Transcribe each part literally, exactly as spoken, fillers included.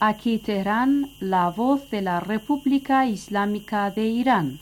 Aquí Teherán, la voz de la República Islámica de Irán.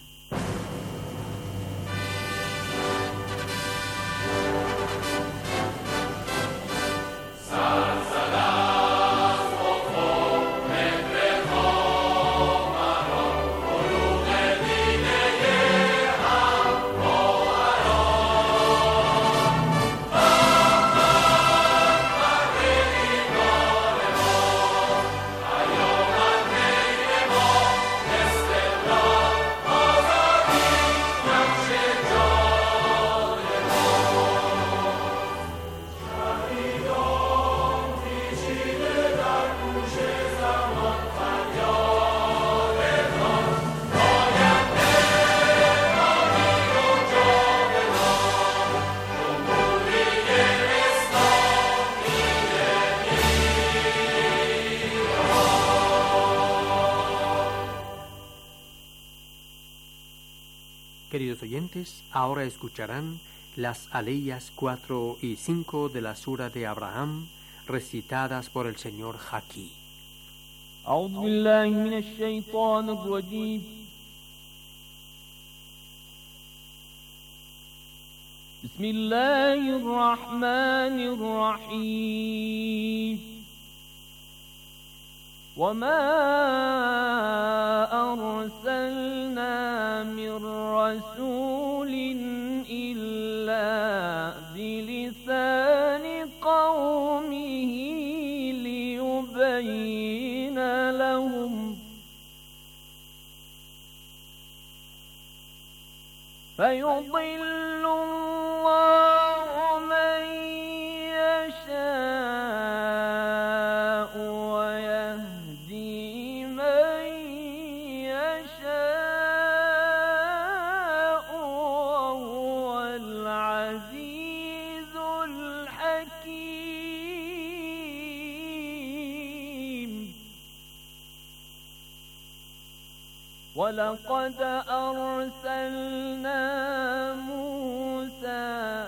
Queridos oyentes, ahora escucharán las aleyas cuatro y cinco de la Sura de Abraham, recitadas por el señor Haki. أعوذ بالله من الشيطان الرجيم. بسم الله الرحمن الرحيم. وما أرسلنا من رسول إلا بلسان قومه ليبين لهم فيضل الله من يشاء ويهدي من يشاء وهو العزيز الحكيم. ولقد أرسلنا موسى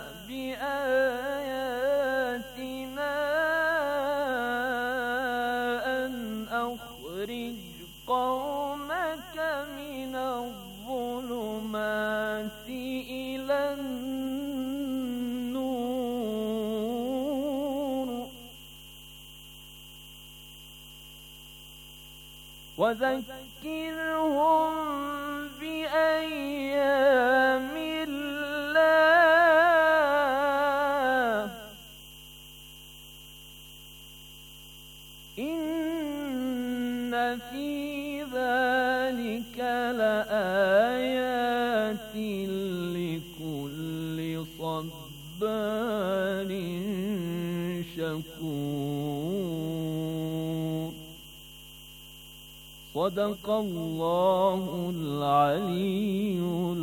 بآياتنا أن أخرج قومك من الظلمات إلى النور وذكرهم بأيام الله إن في ذلك لآيات لكل صبار شكور. صدق الله العلي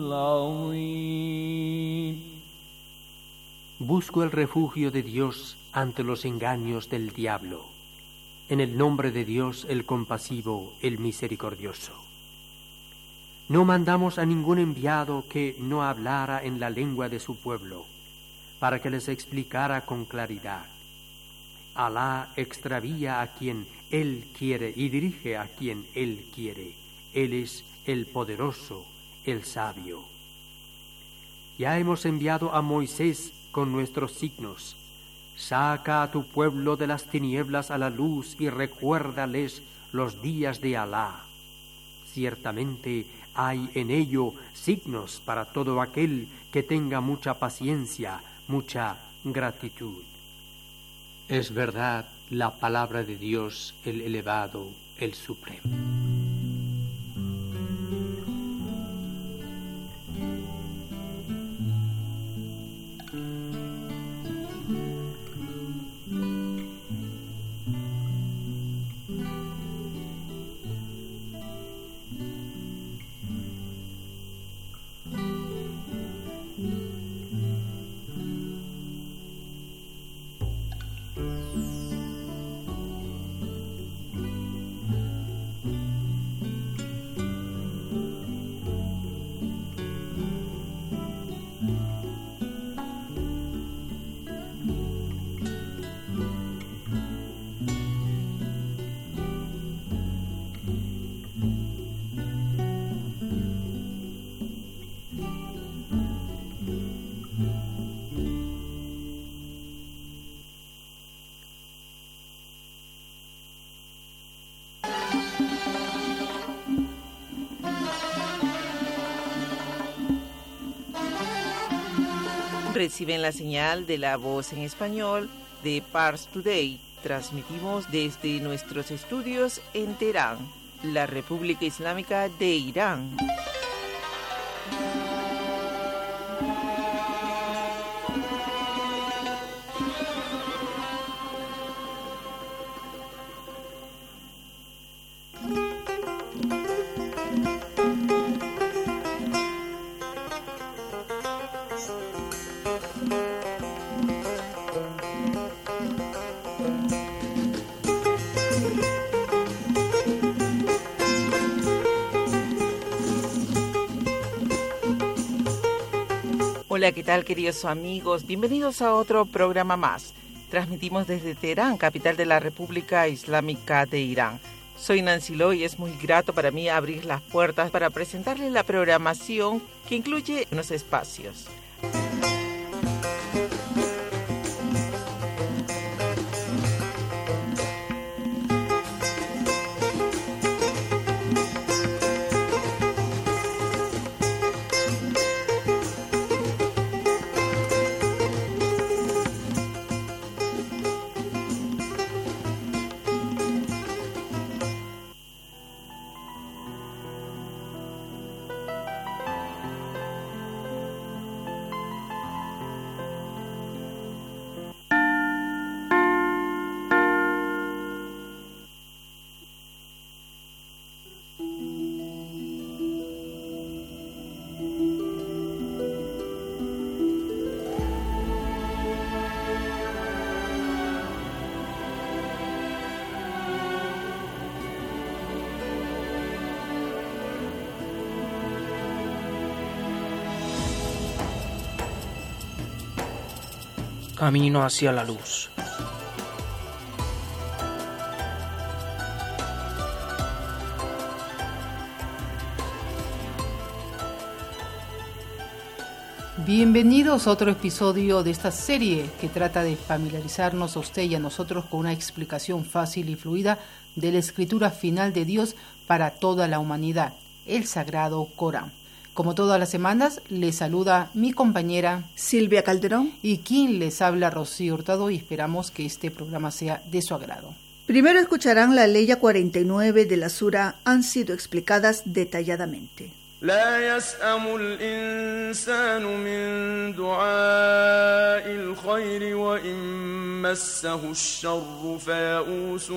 العظيم. Busco el refugio de Dios ante los engaños del diablo. En el nombre de Dios, el compasivo, el misericordioso. No mandamos a ningún enviado que no hablara en la lengua de su pueblo, para que les explicara con claridad. Alá extravía a quien Él quiere y dirige a quien Él quiere. Él es el poderoso, el sabio. Ya hemos enviado a Moisés con nuestros signos. Saca a tu pueblo de las tinieblas a la luz y recuérdales los días de Alá. Ciertamente hay en ello signos para todo aquel que tenga mucha paciencia, mucha gratitud. Es verdad la palabra de Dios, el elevado, el supremo. Reciben la señal de la voz en español de Pars Today. Transmitimos desde nuestros estudios en Teherán, la República Islámica de Irán. Hola, ¿qué tal, queridos amigos? Bienvenidos a otro programa más. Transmitimos desde Teherán, capital de la República Islámica de Irán. Soy Nancy Lo y es muy grato para mí abrir las puertas para presentarles la programación que incluye unos espacios. Camino hacia la luz. Bienvenidos a otro episodio de esta serie que trata de familiarizarnos a usted y a nosotros con una explicación fácil y fluida de la escritura final de Dios para toda la humanidad, el Sagrado Corán. Como todas las semanas, les saluda mi compañera Silvia Calderón y quien les habla, Rocío Hurtado, y esperamos que este programa sea de su agrado. Primero escucharán la ley cuarenta y nueve de la sura, han sido explicadas detalladamente. لا يسأم الإنسان من دعاء الخير وإن مسه الشر فيئوس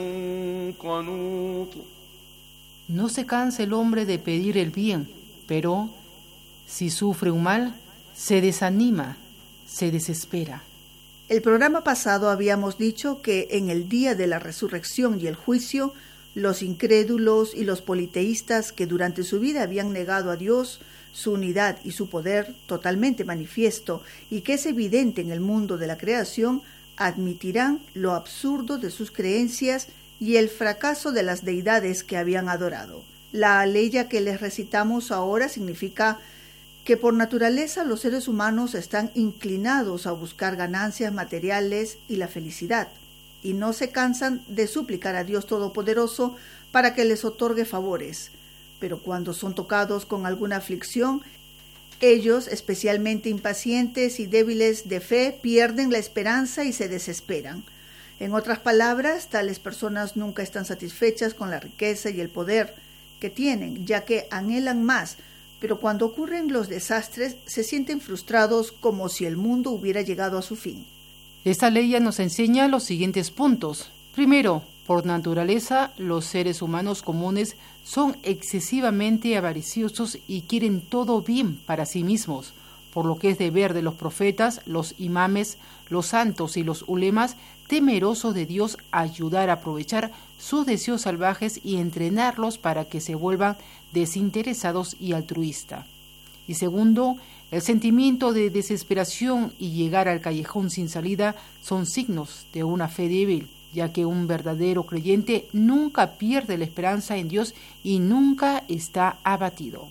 قنوط. No se cansa el hombre de pedir el bien, pero si sufre un mal, se desanima, se desespera. El programa pasado habíamos dicho que en el día de la resurrección y el juicio, los incrédulos y los politeístas que durante su vida habían negado a Dios, su unidad y su poder totalmente manifiesto y que es evidente en el mundo de la creación, admitirán lo absurdo de sus creencias y el fracaso de las deidades que habían adorado. La aleya que les recitamos ahora significa que por naturaleza los seres humanos están inclinados a buscar ganancias materiales y la felicidad, y no se cansan de suplicar a Dios Todopoderoso para que les otorgue favores. Pero cuando son tocados con alguna aflicción, ellos, especialmente impacientes y débiles de fe, pierden la esperanza y se desesperan. En otras palabras, tales personas nunca están satisfechas con la riqueza y el poder que tienen, ya que anhelan más, pero cuando ocurren los desastres se sienten frustrados como si el mundo hubiera llegado a su fin. Esta ley nos enseña los siguientes puntos. Primero, por naturaleza, los seres humanos comunes son excesivamente avariciosos y quieren todo bien para sí mismos, por lo que es deber de los profetas, los imames, los santos y los ulemas, temerosos de Dios, ayudar a aprovechar sus deseos salvajes y entrenarlos para que se vuelvan desinteresados y altruistas. Y segundo, el sentimiento de desesperación y llegar al callejón sin salida son signos de una fe débil, ya que un verdadero creyente nunca pierde la esperanza en Dios y nunca está abatido.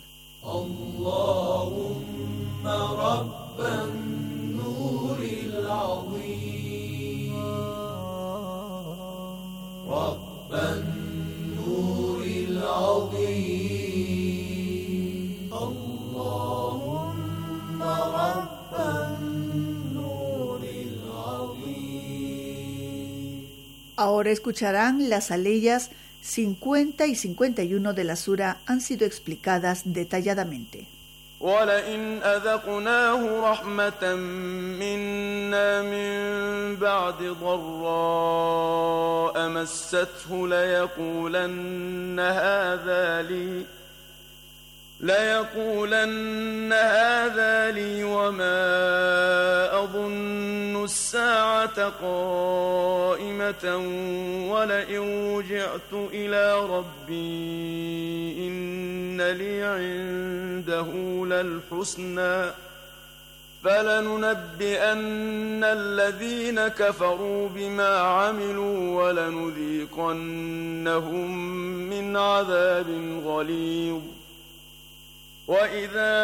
Allahumma rabban nuril azim, rabban nuril azim. Allahumma rabban Ahora escucharán las aleyas cincuenta y cincuenta y uno de la sura, han sido explicadas detalladamente. وَلَئِنْ أَذَقْنَاهُ رَحْمَةً مِنَّا مِنْ بَعْدِ ضَرَّاءَ مَسَّتْهُ لَيَقُولَنَّ هَذَا لِي ليقولن هذا لي وما أظن الساعة قائمة ولئن رجعت إلى ربي إن لي عنده للحسنى فلننبئن الذين كفروا بما عملوا ولنذيقنهم من عذاب غليظ وَإِذَا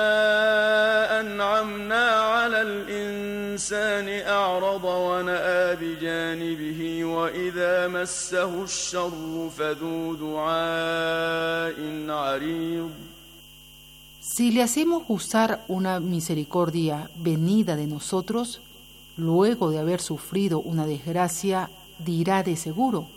أَنْعَمْنَا عَلَى الْإِنسَانِ أَعْرَضَ وَنَأَى بِجَانِبِهِ وَإِذَا مَسَّهُ الشَّرُّ فَذُو دُعَاءٍ عَرِيضٍ. Si le hacemos gustar una misericordia venida de nosotros, luego de haber sufrido una desgracia, dirá de seguro: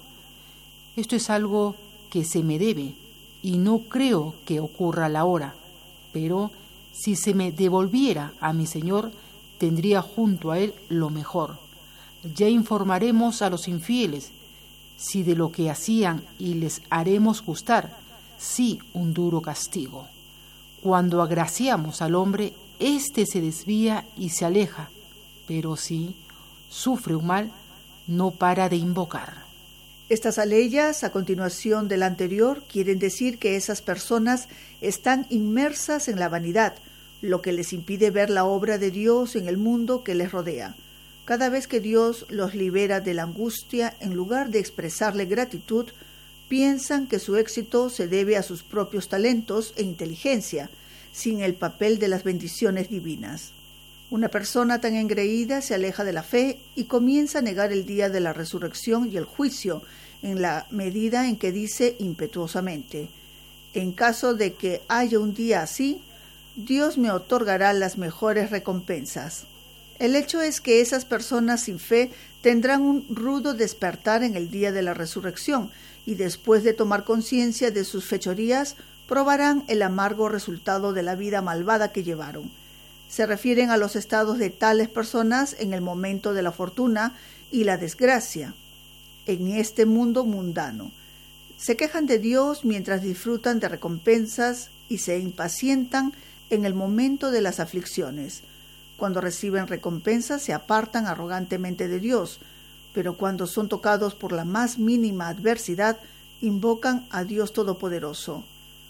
esto es algo que se me debe y no creo que ocurra a la hora. Pero si se me devolviera a mi Señor, tendría junto a Él lo mejor. Ya informaremos a los infieles, si de lo que hacían, y les haremos gustar, sí, un duro castigo. Cuando agraciamos al hombre, éste se desvía y se aleja, pero si sufre un mal, no para de invocar. Estas aleyas, a continuación de la anterior, quieren decir que esas personas están inmersas en la vanidad, lo que les impide ver la obra de Dios en el mundo que les rodea. Cada vez que Dios los libera de la angustia, en lugar de expresarle gratitud, piensan que su éxito se debe a sus propios talentos e inteligencia, sin el papel de las bendiciones divinas. Una persona tan engreída se aleja de la fe y comienza a negar el día de la resurrección y el juicio, en la medida en que dice impetuosamente: en caso de que haya un día así, Dios me otorgará las mejores recompensas. El hecho es que esas personas sin fe tendrán un rudo despertar en el día de la resurrección y después de tomar conciencia de sus fechorías, probarán el amargo resultado de la vida malvada que llevaron. Se refieren a los estados de tales personas en el momento de la fortuna y la desgracia, en este mundo mundano. Se quejan de Dios mientras disfrutan de recompensas y se impacientan en el momento de las aflicciones. Cuando reciben recompensas se apartan arrogantemente de Dios, pero cuando son tocados por la más mínima adversidad, invocan a Dios Todopoderoso.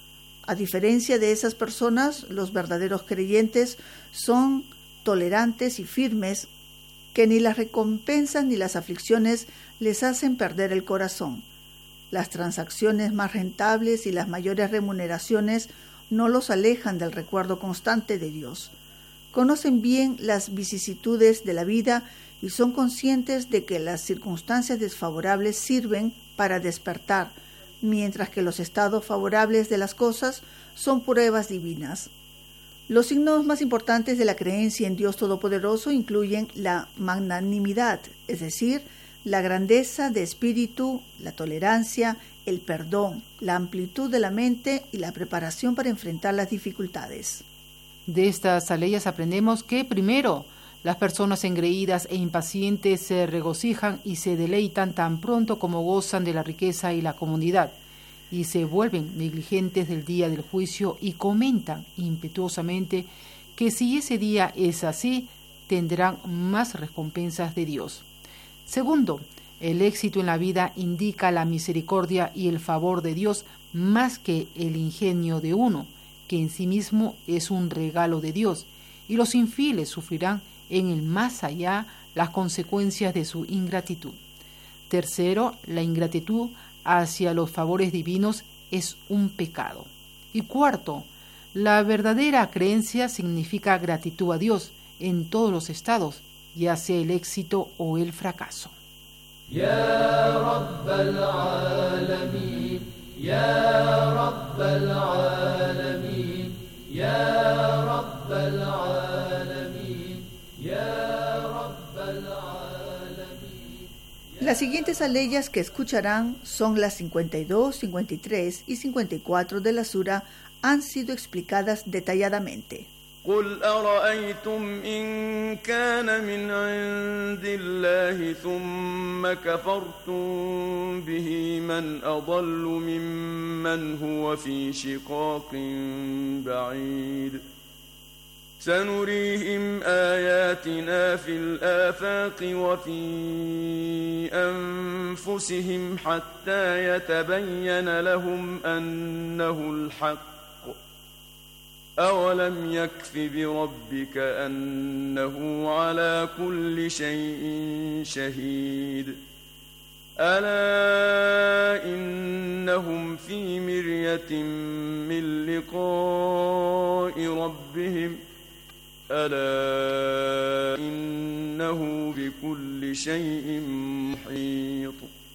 A diferencia de esas personas, los verdaderos creyentes son tolerantes y firmes, que ni las recompensas ni las aflicciones les hacen perder el corazón. Las transacciones más rentables y las mayores remuneraciones no los alejan del recuerdo constante de Dios. Conocen bien las vicisitudes de la vida y son conscientes de que las circunstancias desfavorables sirven para despertar, mientras que los estados favorables de las cosas son pruebas divinas. Los signos más importantes de la creencia en Dios Todopoderoso incluyen la magnanimidad, es decir, la grandeza de espíritu, la tolerancia, el perdón, la amplitud de la mente y la preparación para enfrentar las dificultades. De estas aleyas aprendemos que, primero, las personas engreídas e impacientes se regocijan y se deleitan tan pronto como gozan de la riqueza y la comodidad, y se vuelven negligentes del día del juicio y comentan impetuosamente que si ese día es así, tendrán más recompensas de Dios. Segundo, el éxito en la vida indica la misericordia y el favor de Dios más que el ingenio de uno, que en sí mismo es un regalo de Dios, y los infieles sufrirán en el más allá las consecuencias de su ingratitud. Tercero, la ingratitud hacia los favores divinos es un pecado. Y cuarto, la verdadera creencia significa gratitud a Dios en todos los estados, ya sea el éxito o el fracaso. Ya Rabbal Alamin, Ya Rabbal Alamin, Ya Rabbal Alamin, Ya Rabbal Alamin. Las siguientes aleyas que escucharán son las cincuenta y dos, cincuenta y tres y cincuenta y cuatro de la sura, han sido explicadas detalladamente. قل أرأيتم إن كان من عند الله ثم كفرتم به من أضل ممن هو في شقاق بعيد سنريهم آياتنا في الآفاق وفي أنفسهم حتى يتبين لهم أنه الحق أولم يكف بربك أنه على كل شيء شهيد ألا إنهم في مرية من لقاء ربهم ألا إنه بكل شيء محيط.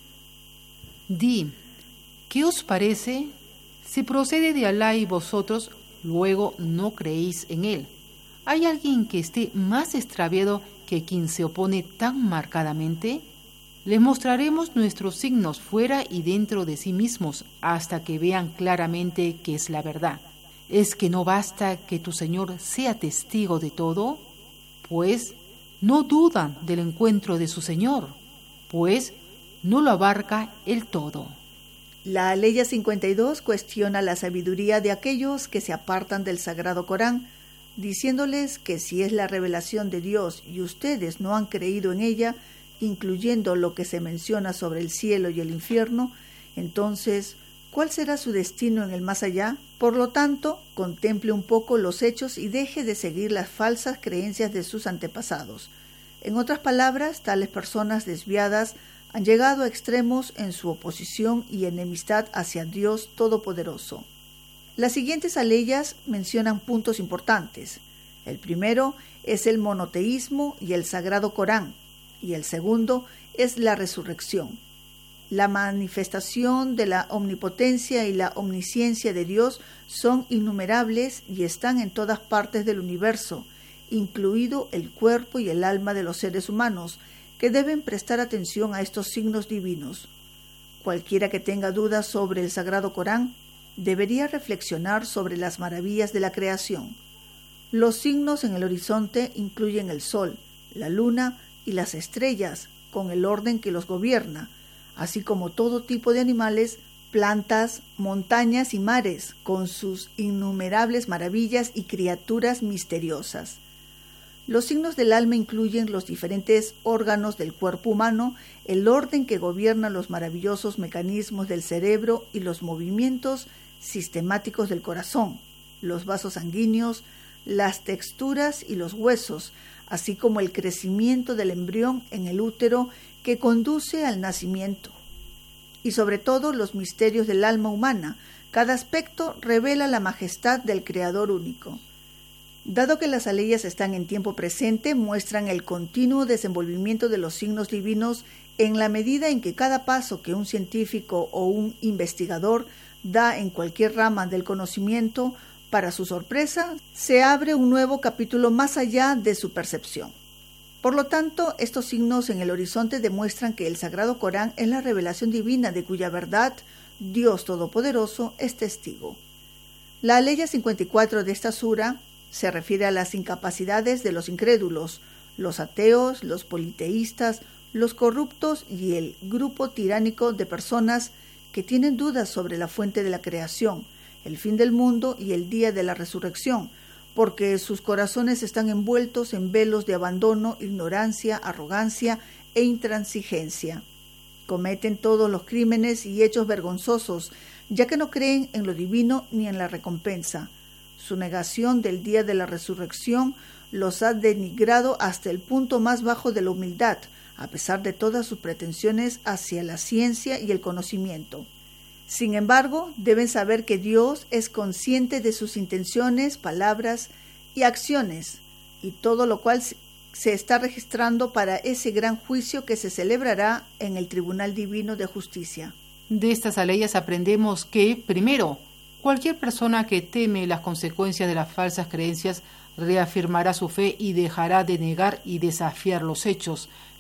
Di, ¿qué os parece? Si procede de Alá y vosotros luego no creéis en él. ¿Hay alguien que esté más extraviado que quien se opone tan marcadamente? Les mostraremos nuestros signos fuera y dentro de sí mismos hasta que vean claramente que es la verdad. ¿Es que no basta que tu Señor sea testigo de todo? Pues no dudan del encuentro de su Señor, pues no lo abarca el todo. La aleya cincuenta y dos cuestiona la sabiduría de aquellos que se apartan del Sagrado Corán, diciéndoles que si es la revelación de Dios y ustedes no han creído en ella, incluyendo lo que se menciona sobre el cielo y el infierno, entonces, ¿cuál será su destino en el más allá? Por lo tanto, contemple un poco los hechos y deje de seguir las falsas creencias de sus antepasados. En otras palabras, tales personas desviadas han llegado a extremos en su oposición y enemistad hacia Dios Todopoderoso. Las siguientes aleyas mencionan puntos importantes. El primero es el monoteísmo y el Sagrado Corán, y el segundo es la resurrección. La manifestación de la omnipotencia y la omnisciencia de Dios son innumerables y están en todas partes del universo, incluido el cuerpo y el alma de los seres humanos, que deben prestar atención a estos signos divinos. Cualquiera que tenga dudas sobre el Sagrado Corán debería reflexionar sobre las maravillas de la creación. Los signos en el horizonte incluyen el sol, la luna y las estrellas, con el orden que los gobierna, así como todo tipo de animales, plantas, montañas y mares, con sus innumerables maravillas y criaturas misteriosas. Los signos del alma incluyen los diferentes órganos del cuerpo humano, el orden que gobierna los maravillosos mecanismos del cerebro y los movimientos sistemáticos del corazón, los vasos sanguíneos, las texturas y los huesos, así como el crecimiento del embrión en el útero que conduce al nacimiento. Y sobre todo los misterios del alma humana. Cada aspecto revela la majestad del Creador único. Dado que las aleyas están en tiempo presente, muestran el continuo desenvolvimiento de los signos divinos en la medida en que cada paso que un científico o un investigador da en cualquier rama del conocimiento, para su sorpresa, se abre un nuevo capítulo más allá de su percepción. Por lo tanto, estos signos en el horizonte demuestran que el Sagrado Corán es la revelación divina de cuya verdad Dios Todopoderoso es testigo. La aleya cincuenta y cuatro de esta sura se refiere a las incapacidades de los incrédulos, los ateos, los politeístas, los corruptos y el grupo tiránico de personas que tienen dudas sobre la fuente de la creación, el fin del mundo y el día de la resurrección, porque sus corazones están envueltos en velos de abandono, ignorancia, arrogancia e intransigencia. Cometen todos los crímenes y hechos vergonzosos, ya que no creen en lo divino ni en la recompensa. Su negación del día de la resurrección los ha denigrado hasta el punto más bajo de la humildad, a pesar de todas sus pretensiones hacia la ciencia y el conocimiento. Sin embargo, deben saber que Dios es consciente de sus intenciones, palabras y acciones, y todo lo cual se está registrando para ese gran juicio que se celebrará en el Tribunal Divino de Justicia. De estas aleyas aprendemos que, primero, cualquier persona que teme las consecuencias de las falsas creencias reafirmará su fe y dejará de negar y desafiar los hechos,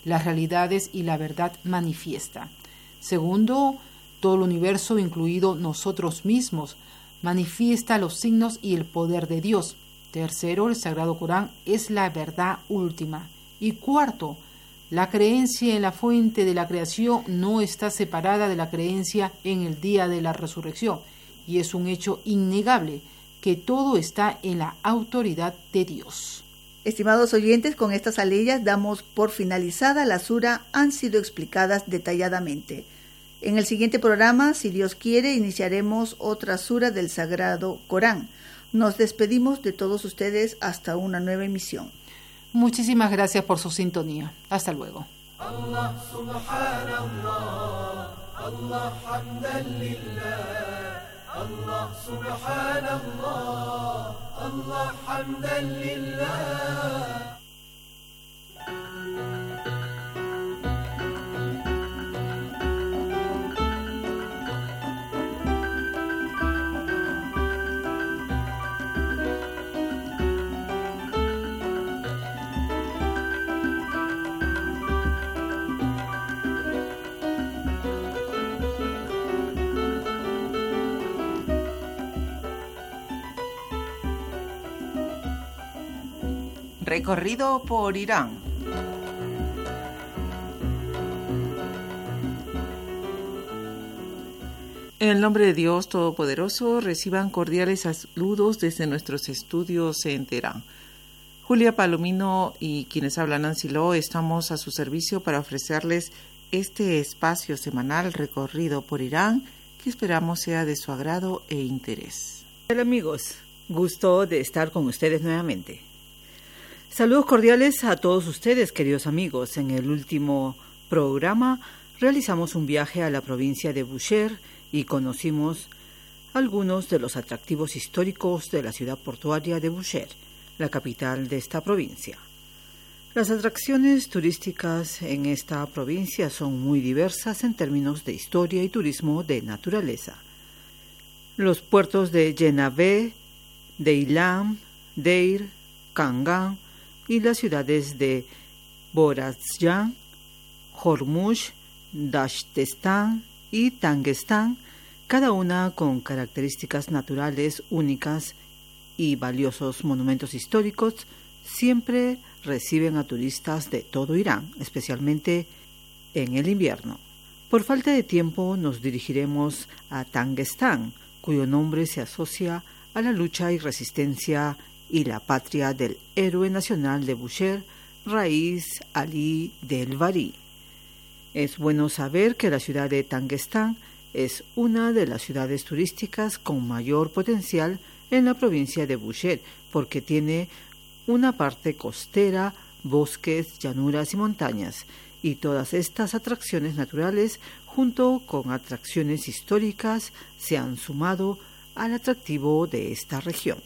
las realidades y la verdad manifiesta. Segundo, todo el universo, incluido nosotros mismos, manifiesta los signos y el poder de Dios. Tercero, el Sagrado Corán es la verdad última. Y cuarto, la creencia en la fuente de la creación no está separada de la creencia en el día de la resurrección, y es un hecho innegable que todo está en la autoridad de Dios. Estimados oyentes, con estas aleyas damos por finalizada la sura, han sido explicadas detalladamente. En el siguiente programa, si Dios quiere, iniciaremos otra sura del Sagrado Corán. Nos despedimos de todos ustedes hasta una nueva emisión. Muchísimas gracias por su sintonía. Hasta luego. Allah subhanallah, Allah hamdan lillah, Allah subhanallah, Allah hamdan lillah. Recorrido por Irán. En el nombre de Dios Todopoderoso, reciban cordiales saludos desde nuestros estudios en Teherán. Julia Palomino y quienes hablan Nancy Lo estamos a su servicio para ofrecerles este espacio semanal recorrido por Irán que esperamos sea de su agrado e interés. Hola amigos, gusto de estar con ustedes nuevamente. Saludos cordiales a todos ustedes, queridos amigos. En el último programa realizamos un viaje a la provincia de Bushehr y conocimos algunos de los atractivos históricos de la ciudad portuaria de Bushehr, la capital de esta provincia. Las atracciones turísticas en esta provincia son muy diversas en términos de historia y turismo de naturaleza. Los puertos de Yenavé, Deilam, Deir, Kangan y las ciudades de Borazjan, Hormuz, Dashtestán y Tangestán, cada una con características naturales únicas y valiosos monumentos históricos, siempre reciben a turistas de todo Irán, especialmente en el invierno. Por falta de tiempo nos dirigiremos a Tangestán, cuyo nombre se asocia a la lucha y resistencia y la patria del héroe nacional de Bushehr, Raís Ali Delbari. Es bueno saber que la ciudad de Tangestán es una de las ciudades turísticas con mayor potencial en la provincia de Bushehr, porque tiene una parte costera, bosques, llanuras y montañas, y todas estas atracciones naturales, junto con atracciones históricas, se han sumado al atractivo de esta región.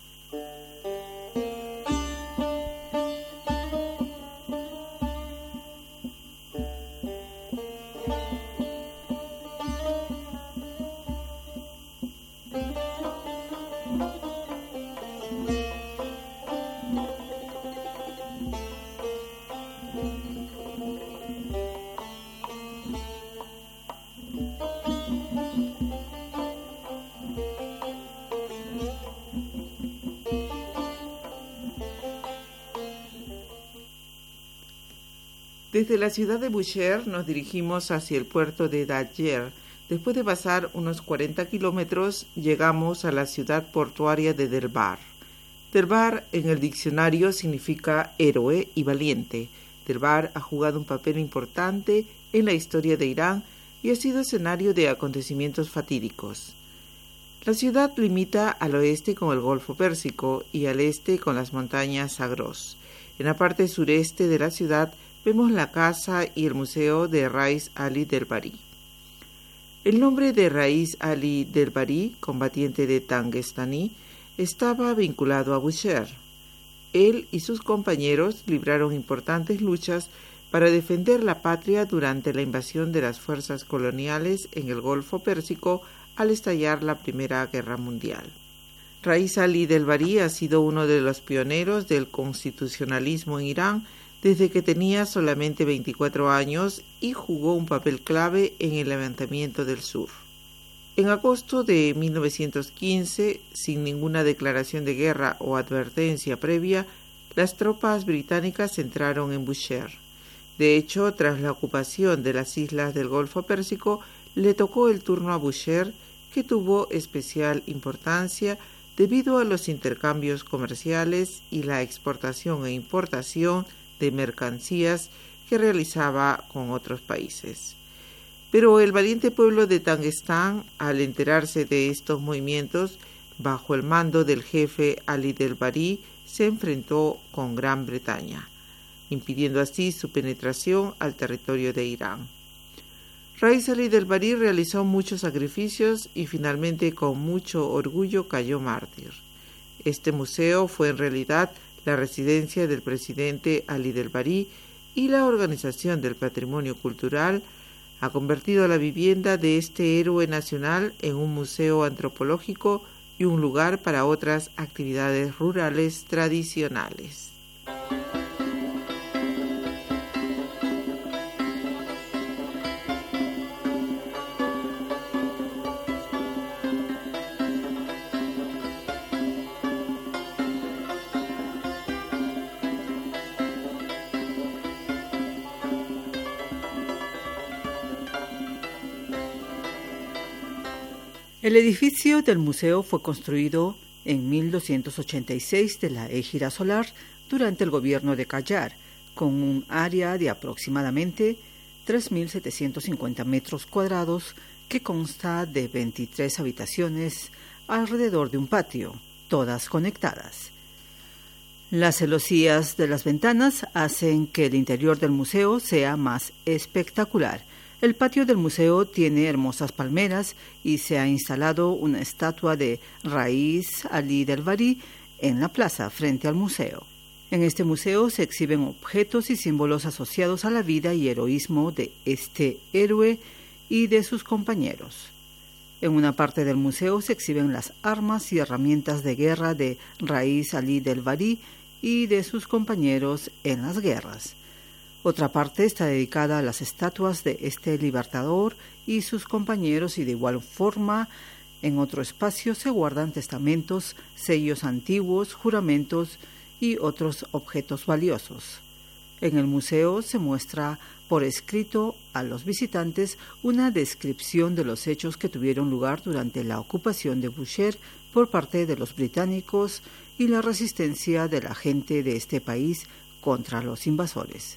Desde la ciudad de Bushehr nos dirigimos hacia el puerto de Dajer. Después de pasar unos cuarenta kilómetros, llegamos a la ciudad portuaria de Derbar. Derbar en el diccionario significa héroe y valiente. Derbar ha jugado un papel importante en la historia de Irán y ha sido escenario de acontecimientos fatídicos. La ciudad limita al oeste con el Golfo Pérsico y al este con las montañas Zagros. En la parte sureste de la ciudad vemos la casa y el museo de Raís Ali Delbari. El nombre de Raís Ali Delbari, combatiente de Tangestaní, estaba vinculado a Bushehr. Él y sus compañeros libraron importantes luchas para defender la patria durante la invasión de las fuerzas coloniales en el Golfo Pérsico al estallar la Primera Guerra Mundial. Raís Ali Delbari ha sido uno de los pioneros del constitucionalismo en Irán desde que tenía solamente veinticuatro años y jugó un papel clave en el levantamiento del sur. En agosto de mil novecientos quince, sin ninguna declaración de guerra o advertencia previa, las tropas británicas entraron en Bushehr. De hecho, tras la ocupación de las islas del Golfo Pérsico, le tocó el turno a Bushehr, que tuvo especial importancia debido a los intercambios comerciales y la exportación e importación de mercancías que realizaba con otros países. Pero el valiente pueblo de Tangistán, al enterarse de estos movimientos, bajo el mando del jefe Ali del Bari, se enfrentó con Gran Bretaña, impidiendo así su penetración al territorio de Irán. Raíz Ali del Bari realizó muchos sacrificios y finalmente con mucho orgullo cayó mártir. Este museo fue en realidad la residencia del presidente Ali del Bari y la Organización del Patrimonio Cultural ha convertido la vivienda de este héroe nacional en un museo antropológico y un lugar para otras actividades rurales tradicionales. El edificio del museo fue construido en mil doscientos ochenta y seis de la Égira Solar durante el gobierno de Qajar, con un área de aproximadamente tres mil setecientos cincuenta metros cuadrados que consta de veintitrés habitaciones alrededor de un patio, todas conectadas. Las celosías de las ventanas hacen que el interior del museo sea más espectacular. El patio del museo tiene hermosas palmeras y se ha instalado una estatua de Raíz Ali del Bari en la plaza frente al museo. En este museo se exhiben objetos y símbolos asociados a la vida y heroísmo de este héroe y de sus compañeros. En una parte del museo se exhiben las armas y herramientas de guerra de Raíz Ali del Bari y de sus compañeros en las guerras. Otra parte está dedicada a las estatuas de este libertador y sus compañeros y de igual forma en otro espacio se guardan testamentos, sellos antiguos, juramentos y otros objetos valiosos. En el museo se muestra por escrito a los visitantes una descripción de los hechos que tuvieron lugar durante la ocupación de Bushehr por parte de los británicos y la resistencia de la gente de este país contra los invasores.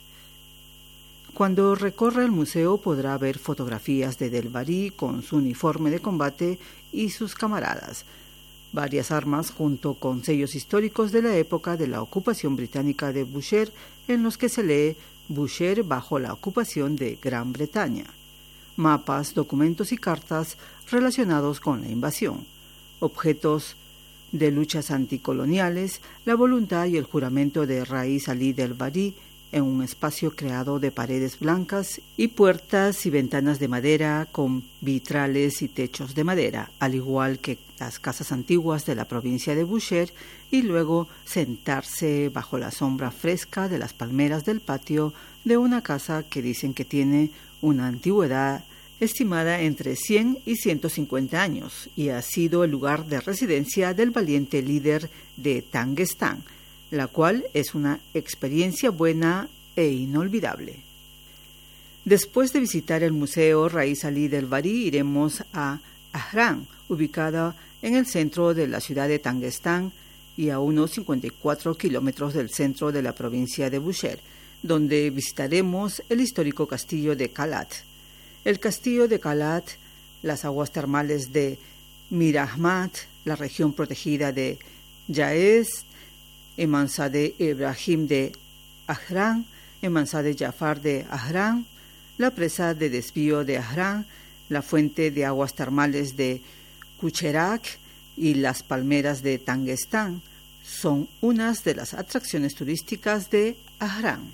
Cuando recorra el museo podrá ver fotografías de Del Bari con su uniforme de combate y sus camaradas, varias armas junto con sellos históricos de la época de la ocupación británica de Bushehr en los que se lee Bushehr bajo la ocupación de Gran Bretaña, mapas, documentos y cartas relacionados con la invasión, objetos de luchas anticoloniales, la voluntad y el juramento de Raíz Ali del Bari en un espacio creado de paredes blancas y puertas y ventanas de madera con vitrales y techos de madera, al igual que las casas antiguas de la provincia de Bushehr, y luego sentarse bajo la sombra fresca de las palmeras del patio de una casa que dicen que tiene una antigüedad estimada entre cien y ciento cincuenta años y ha sido el lugar de residencia del valiente líder de Tangistán, la cual es una experiencia buena e inolvidable. Después de visitar el Museo Raíz Ali del Bari, iremos a Ahran, ubicada en el centro de la ciudad de Tangistán y a unos cincuenta y cuatro kilómetros del centro de la provincia de Bushehr, donde visitaremos el histórico castillo de Kalat. El castillo de Kalat, las aguas termales de Mir Ahmad, la región protegida de Yaez, Emansade Ibrahim de Ahran, Emansade Jafar de Ahran, la presa de desvío de Ahran, la fuente de aguas termales de Kucherak y las palmeras de Tangistán son unas de las atracciones turísticas de Ahran.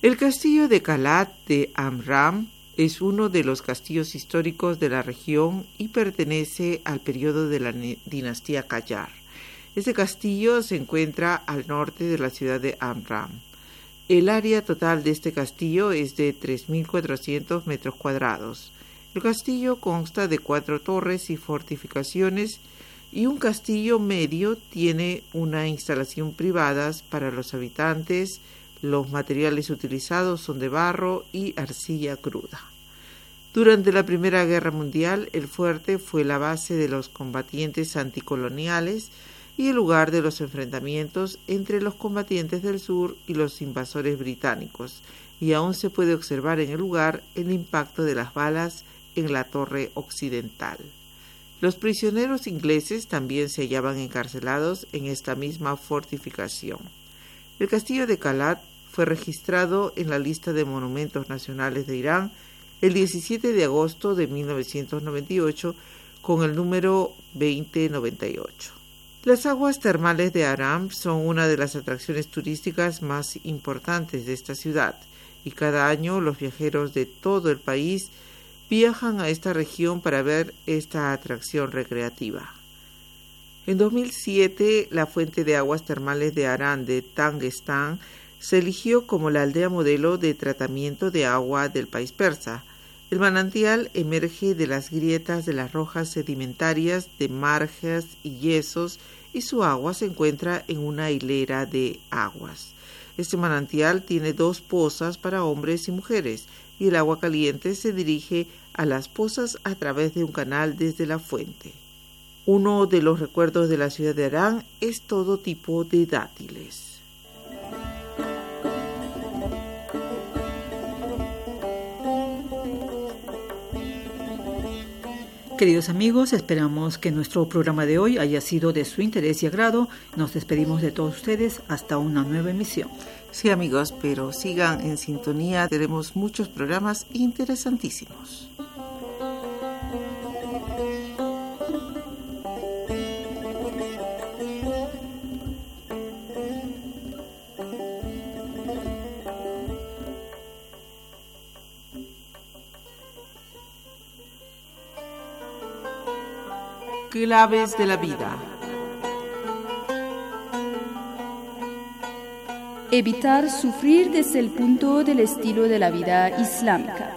El castillo de Kalat de Amram es uno de los castillos históricos de la región y pertenece al periodo de la dinastía Qajar. Este castillo se encuentra al norte de la ciudad de Amram. El área total de este castillo es de tres mil cuatrocientos metros cuadrados. El castillo consta de cuatro torres y fortificaciones, y un castillo medio tiene una instalación privada para los habitantes. Los materiales utilizados son de barro y arcilla cruda. Durante la Primera Guerra Mundial, el fuerte fue la base de los combatientes anticoloniales y el lugar de los enfrentamientos entre los combatientes del sur y los invasores británicos, y aún se puede observar en el lugar el impacto de las balas en la torre occidental. Los prisioneros ingleses también se hallaban encarcelados en esta misma fortificación. El castillo de Kalat fue registrado en la lista de monumentos nacionales de Irán el diecisiete de agosto de mil novecientos noventa y ocho con el número veinte noventa y ocho. Las aguas termales de Aram son una de las atracciones turísticas más importantes de esta ciudad, y cada año los viajeros de todo el país viajan a esta región para ver esta atracción recreativa. En dos mil siete, la fuente de aguas termales de Aram de Tangestán se eligió como la aldea modelo de tratamiento de agua del país persa. El manantial emerge de las grietas de las rojas sedimentarias de marjas y yesos, y su agua se encuentra en una hilera de aguas. Este manantial tiene dos pozas para hombres y mujeres, y el agua caliente se dirige a las pozas a través de un canal desde la fuente. Uno de los recuerdos de la ciudad de Aram es todo tipo de dátiles. Queridos amigos, esperamos que nuestro programa de hoy haya sido de su interés y agrado. Nos despedimos de todos ustedes hasta una nueva emisión. Sí, amigos, pero sigan en sintonía. Tenemos muchos programas interesantísimos. Claves de la vida. Evitar sufrir desde el punto del estilo de la vida islámica.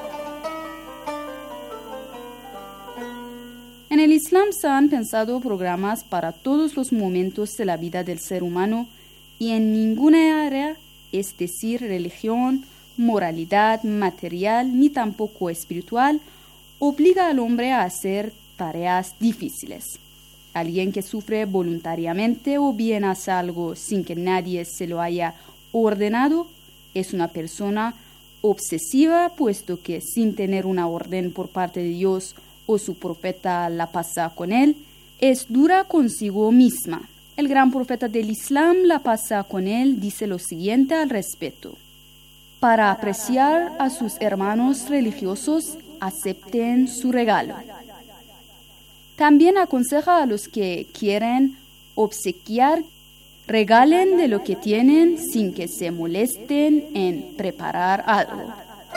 En el Islam se han pensado programas para todos los momentos de la vida del ser humano y en ninguna área, es decir, religión, moralidad, material ni tampoco espiritual, obliga al hombre a hacer tareas difíciles. Alguien que sufre voluntariamente o bien hace algo sin que nadie se lo haya ordenado es una persona obsesiva, puesto que sin tener una orden por parte de Dios o su profeta la pasa con él, es dura consigo misma. El gran profeta del Islam la pasa con él dice lo siguiente al respecto: para apreciar a sus hermanos religiosos, acepten su regalo. También aconseja a los que quieren obsequiar, regalen de lo que tienen sin que se molesten en preparar algo.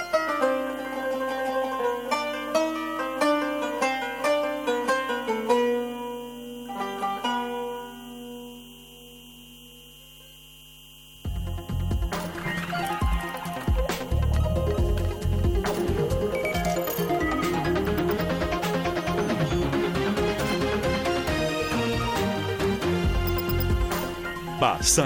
Bazar.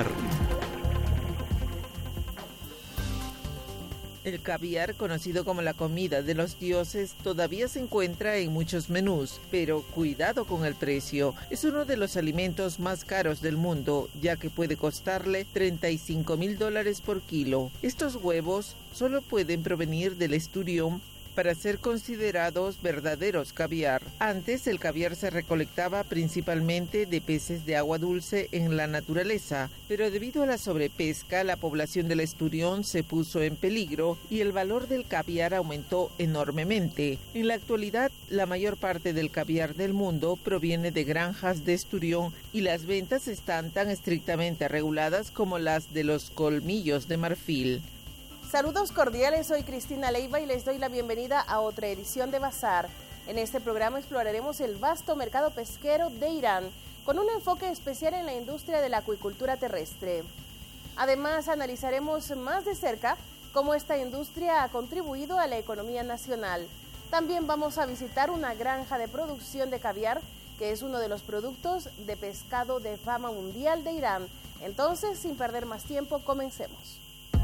El caviar, conocido como la comida de los dioses, todavía se encuentra en muchos menús, pero cuidado con el precio. Es uno de los alimentos más caros del mundo, ya que puede costarle treinta y cinco mil dólares por kilo. Estos huevos solo pueden provenir del esturión para ser considerados verdaderos caviar. Antes el caviar se recolectaba principalmente de peces de agua dulce en la naturaleza, pero debido a la sobrepesca, la población del esturión se puso en peligro y el valor del caviar aumentó enormemente. En la actualidad, la mayor parte del caviar del mundo proviene de granjas de esturión y las ventas están tan estrictamente reguladas como las de los colmillos de marfil. Saludos cordiales, soy Cristina Leiva y les doy la bienvenida a otra edición de Bazar. En este programa exploraremos el vasto mercado pesquero de Irán, con un enfoque especial en la industria de la acuicultura terrestre. Además, analizaremos más de cerca cómo esta industria ha contribuido a la economía nacional. También vamos a visitar una granja de producción de caviar, que es uno de los productos de pescado de fama mundial de Irán. Entonces, sin perder más tiempo, comencemos.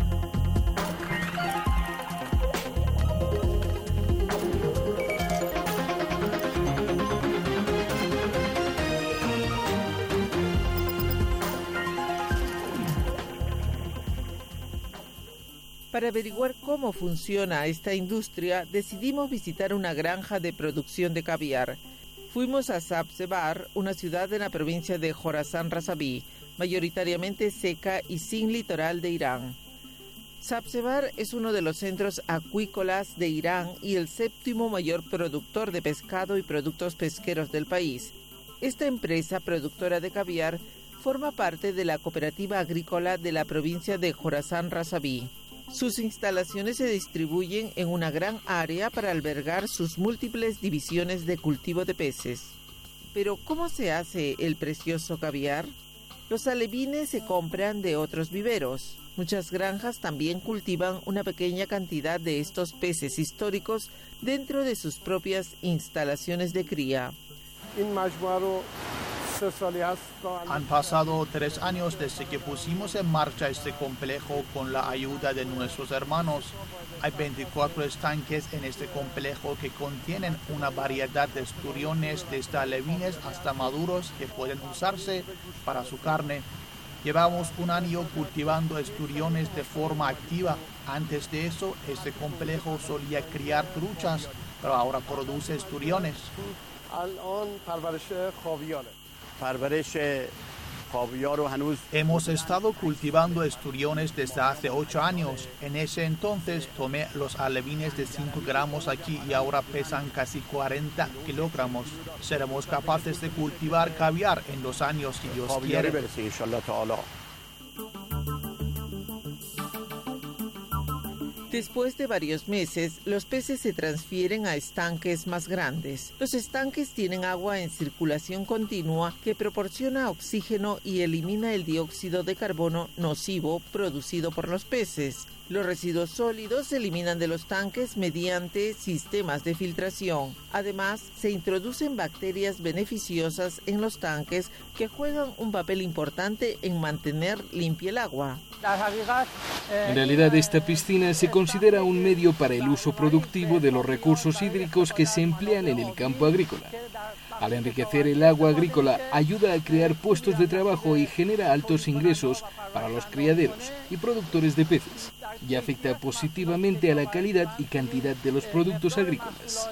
Para averiguar cómo funciona esta industria, decidimos visitar una granja de producción de caviar. Fuimos a Sabzevar, una ciudad en la provincia de Jorasán Razabí, mayoritariamente seca y sin litoral de Irán. Sabzevar es uno de los centros acuícolas de Irán y el séptimo mayor productor de pescado y productos pesqueros del país. Esta empresa productora de caviar forma parte de la cooperativa agrícola de la provincia de Jorasán Razabí. Sus instalaciones se distribuyen en una gran área para albergar sus múltiples divisiones de cultivo de peces. Pero, ¿cómo se hace el precioso caviar? Los alevines se compran de otros viveros. Muchas granjas también cultivan una pequeña cantidad de estos peces históricos dentro de sus propias instalaciones de cría. Han pasado tres años desde que pusimos en marcha este complejo con la ayuda de nuestros hermanos. Hay veinticuatro estanques en este complejo que contienen una variedad de esturiones desde alevines hasta maduros que pueden usarse para su carne. Llevamos un año cultivando esturiones de forma activa. Antes de eso, este complejo solía criar truchas, pero ahora produce esturiones. Hemos estado cultivando esturiones desde hace ocho años. En ese entonces tomé los alevines de cinco gramos aquí y ahora pesan casi cuarenta kilogramos. Seremos capaces de cultivar caviar en los años si Dios quiere. Después de varios meses, los peces se transfieren a estanques más grandes. Los estanques tienen agua en circulación continua que proporciona oxígeno y elimina el dióxido de carbono nocivo producido por los peces. Los residuos sólidos se eliminan de los tanques mediante sistemas de filtración. Además, se introducen bacterias beneficiosas en los tanques que juegan un papel importante en mantener limpia el agua. En realidad, esta piscina se considera un medio para el uso productivo de los recursos hídricos que se emplean en el campo agrícola. Al enriquecer el agua agrícola, ayuda a crear puestos de trabajo y genera altos ingresos para los criaderos y productores de peces, y afecta positivamente a la calidad y cantidad de los productos agrícolas.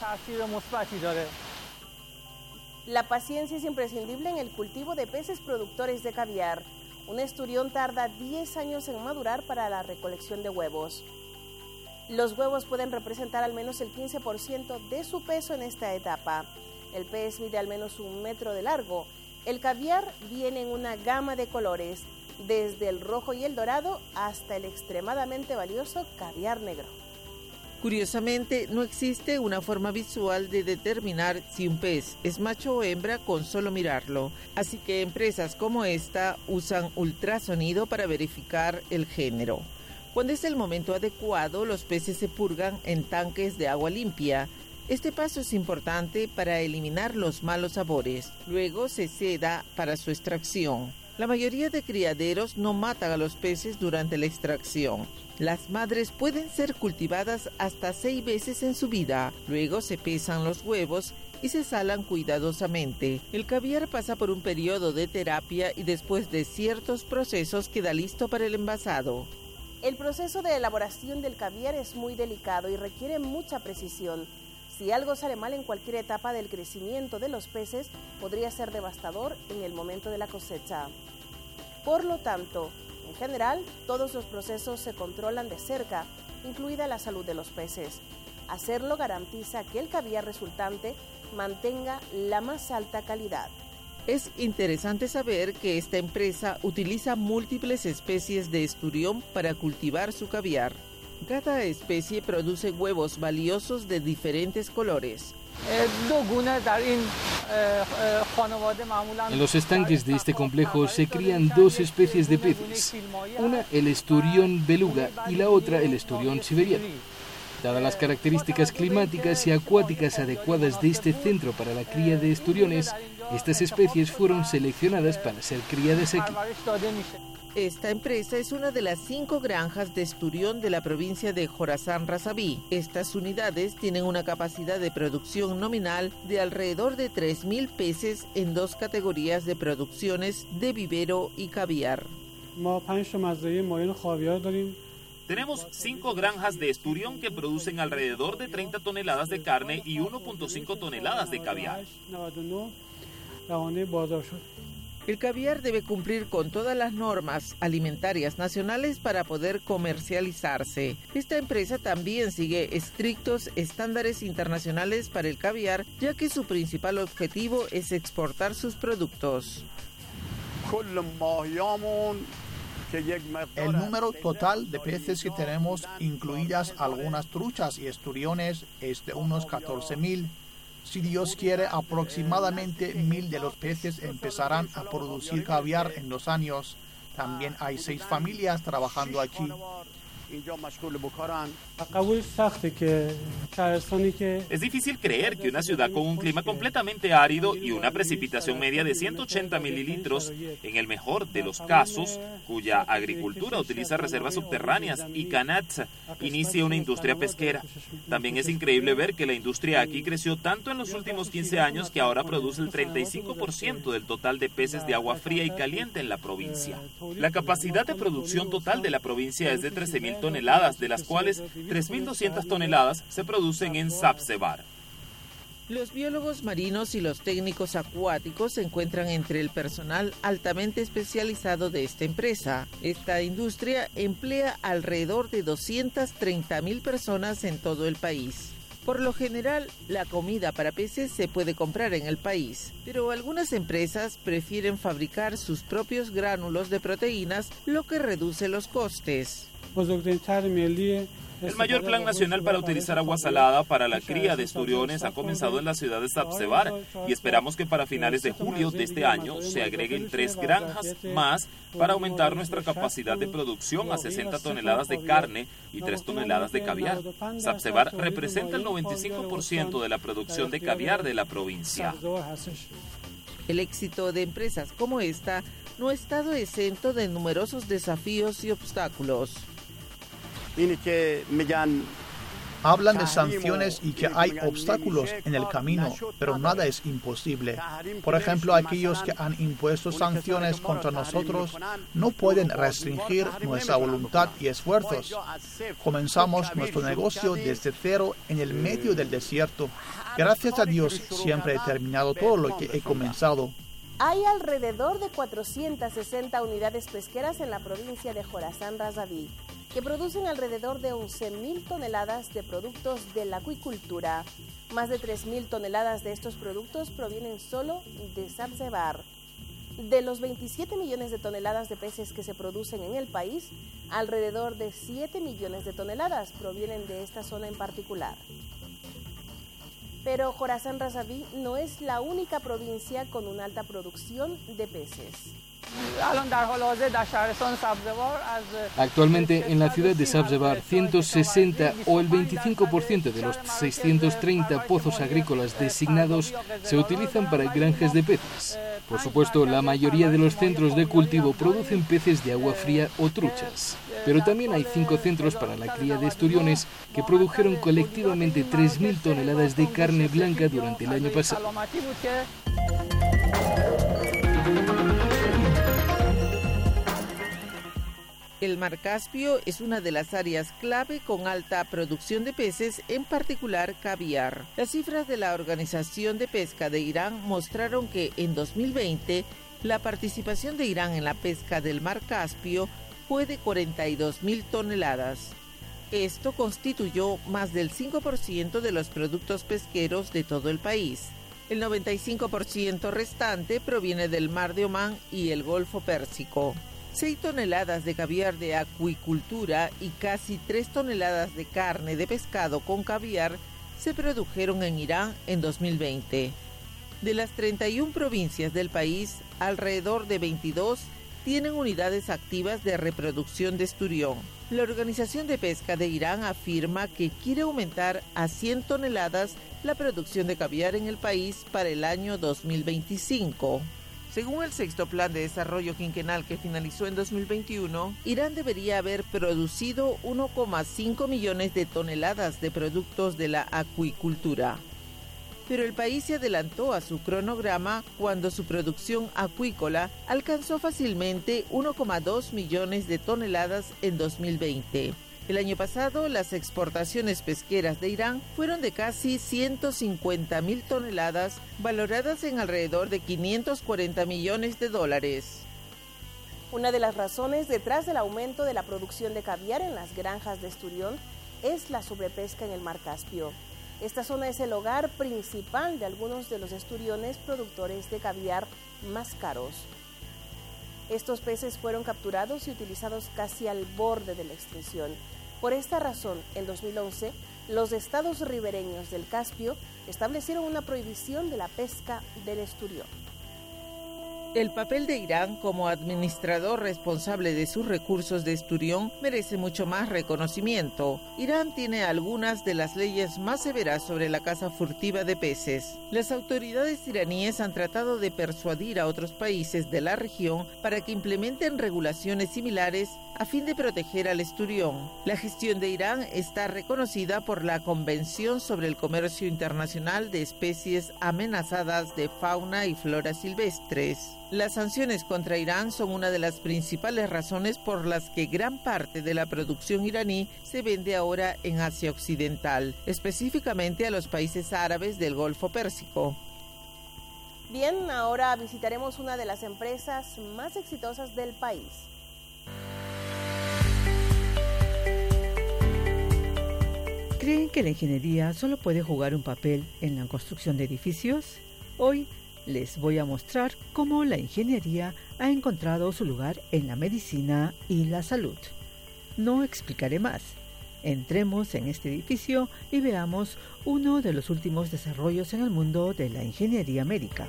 La paciencia es imprescindible en el cultivo de peces productores de caviar. Un esturión tarda diez años en madurar para la recolección de huevos. Los huevos pueden representar al menos el quince por ciento de su peso en esta etapa. El pez mide al menos un metro de largo. El caviar viene en una gama de colores, desde el rojo y el dorado hasta el extremadamente valioso caviar negro. Curiosamente, no existe una forma visual de determinar si un pez es macho o hembra con solo mirarlo, así que empresas como esta usan ultrasonido para verificar el género. Cuando es el momento adecuado, los peces se purgan en tanques de agua limpia. Este paso es importante para eliminar los malos sabores. Luego se seda para su extracción. La mayoría de criaderos no matan a los peces durante la extracción. Las madres pueden ser cultivadas hasta seis veces en su vida. Luego se pesan los huevos y se salan cuidadosamente. El caviar pasa por un periodo de terapia y después de ciertos procesos queda listo para el envasado. El proceso de elaboración del caviar es muy delicado y requiere mucha precisión. Si algo sale mal en cualquier etapa del crecimiento de los peces, podría ser devastador en el momento de la cosecha. Por lo tanto, en general, todos los procesos se controlan de cerca, incluida la salud de los peces. Hacerlo garantiza que el caviar resultante mantenga la más alta calidad. Es interesante saber que esta empresa utiliza múltiples especies de esturión para cultivar su caviar. Cada especie produce huevos valiosos de diferentes colores. En los estanques de este complejo se crían dos especies de peces, una el esturión beluga y la otra el esturión siberiano. Dadas las características climáticas y acuáticas adecuadas de este centro para la cría de esturiones, estas especies fueron seleccionadas para ser criadas aquí. Esta empresa es una de las cinco granjas de esturión de la provincia de Jorazán Razabí. Estas unidades tienen una capacidad de producción nominal de alrededor de tres mil peces en dos categorías de producciones de vivero y caviar. Tenemos cinco granjas de esturión que producen alrededor de treinta toneladas de carne y uno punto cinco toneladas de caviar. El caviar debe cumplir con todas las normas alimentarias nacionales para poder comercializarse. Esta empresa también sigue estrictos estándares internacionales para el caviar, ya que su principal objetivo es exportar sus productos. El número total de peces que tenemos, incluidas algunas truchas y esturiones, es de unos catorce mil. Si Dios quiere, aproximadamente mil de los peces empezarán a producir caviar en dos años. También hay seis familias trabajando aquí. Es difícil creer que una ciudad con un clima completamente árido y una precipitación media de ciento ochenta mililitros, en el mejor de los casos, cuya agricultura utiliza reservas subterráneas y canats, inicie una industria pesquera. También es increíble ver que la industria aquí creció tanto en los últimos quince años que ahora produce el treinta y cinco por ciento del total de peces de agua fría y caliente en la provincia. La capacidad de producción total de la provincia es de trece mil toneladas, de las cuales tres mil doscientas toneladas se producen en Sabzevar. Los biólogos marinos y los técnicos acuáticos se encuentran entre el personal altamente especializado de esta empresa. Esta industria emplea alrededor de doscientas treinta mil personas en todo el país. Por lo general, la comida para peces se puede comprar en el país, pero algunas empresas prefieren fabricar sus propios gránulos de proteínas, lo que reduce los costes. El mayor plan nacional para utilizar agua salada para la cría de esturiones ha comenzado en la ciudad de Sabzevar y esperamos que para finales de julio de este año se agreguen tres granjas más para aumentar nuestra capacidad de producción a sesenta toneladas de carne y tres toneladas de caviar. Sabzevar representa el noventa y cinco por ciento de la producción de caviar de la provincia. El éxito de empresas como esta no ha estado exento de numerosos desafíos y obstáculos. Hablan de sanciones y que hay obstáculos en el camino, pero nada es imposible. Por ejemplo, aquellos que han impuesto sanciones contra nosotros no pueden restringir nuestra voluntad y esfuerzos. Comenzamos nuestro negocio desde cero en el medio del desierto. Gracias a Dios siempre he terminado todo lo que he comenzado. Hay alrededor de cuatrocientas sesenta unidades pesqueras en la provincia de Jorazán Razabí, que producen alrededor de once mil toneladas de productos de la acuicultura. Más de tres mil toneladas de estos productos provienen solo de Sabzevar. De los veintisiete millones de toneladas de peces que se producen en el país, alrededor de siete millones de toneladas provienen de esta zona en particular. Pero Jorazán Razabí no es la única provincia con una alta producción de peces. Actualmente en la ciudad de Sabzevar, ciento sesenta o el veinticinco por ciento de los seiscientos treinta pozos agrícolas designados se utilizan para granjas de peces. Por supuesto, la mayoría de los centros de cultivo producen peces de agua fría o truchas. Pero también hay cinco centros para la cría de esturiones que produjeron colectivamente tres mil toneladas de carne blanca durante el año pasado. El Mar Caspio es una de las áreas clave con alta producción de peces, en particular caviar. Las cifras de la Organización de Pesca de Irán mostraron que en dos mil veinte la participación de Irán en la pesca del Mar Caspio fue de cuarenta y dos mil toneladas. Esto constituyó más del cinco por ciento de los productos pesqueros de todo el país. El noventa y cinco por ciento restante proviene del Mar de Omán y el Golfo Pérsico. seis toneladas de caviar de acuicultura y casi tres toneladas de carne de pescado con caviar se produjeron en Irán en dos mil veinte. De las treinta y una provincias del país, alrededor de veintidós tienen unidades activas de reproducción de esturión. La Organización de Pesca de Irán afirma que quiere aumentar a cien toneladas la producción de caviar en el país para el año dos mil veinticinco. Según el sexto plan de desarrollo quinquenal que finalizó en dos mil veintiuno, Irán debería haber producido uno coma cinco millones de toneladas de productos de la acuicultura. Pero el país se adelantó a su cronograma cuando su producción acuícola alcanzó fácilmente uno coma dos millones de toneladas en dos mil veinte. El año pasado, las exportaciones pesqueras de Irán fueron de casi ciento cincuenta mil toneladas, valoradas en alrededor de quinientos cuarenta millones de dólares. Una de las razones detrás del aumento de la producción de caviar en las granjas de esturión es la sobrepesca en el Mar Caspio. Esta zona es el hogar principal de algunos de los esturiones productores de caviar más caros. Estos peces fueron capturados y utilizados casi al borde de la extinción. Por esta razón, en dos mil once, los estados ribereños del Caspio establecieron una prohibición de la pesca del esturión. El papel de Irán como administrador responsable de sus recursos de esturión merece mucho más reconocimiento. Irán tiene algunas de las leyes más severas sobre la caza furtiva de peces. Las autoridades iraníes han tratado de persuadir a otros países de la región para que implementen regulaciones similares a fin de proteger al esturión. La gestión de Irán está reconocida por la Convención sobre el Comercio Internacional de Especies Amenazadas de Fauna y Flora Silvestres. Las sanciones contra Irán son una de las principales razones por las que gran parte de la producción iraní se vende ahora en Asia Occidental, específicamente a los países árabes del Golfo Pérsico. Bien, ahora visitaremos una de las empresas más exitosas del país. ¿Creen que la ingeniería solo puede jugar un papel en la construcción de edificios? Hoy les voy a mostrar cómo la ingeniería ha encontrado su lugar en la medicina y la salud. No explicaré más. Entremos en este edificio y veamos uno de los últimos desarrollos en el mundo de la ingeniería médica.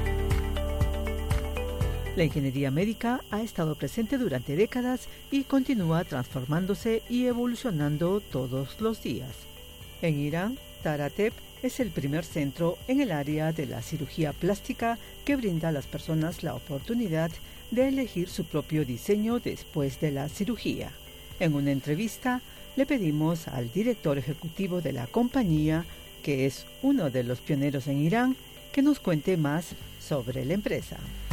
La ingeniería médica ha estado presente durante décadas y continúa transformándose y evolucionando todos los días. En Irán, Taratep es el primer centro en el área de la cirugía plástica que brinda a las personas la oportunidad de elegir su propio diseño después de la cirugía. En una entrevista, le pedimos al director ejecutivo de la compañía, que es uno de los pioneros en Irán, que nos cuente más sobre la empresa.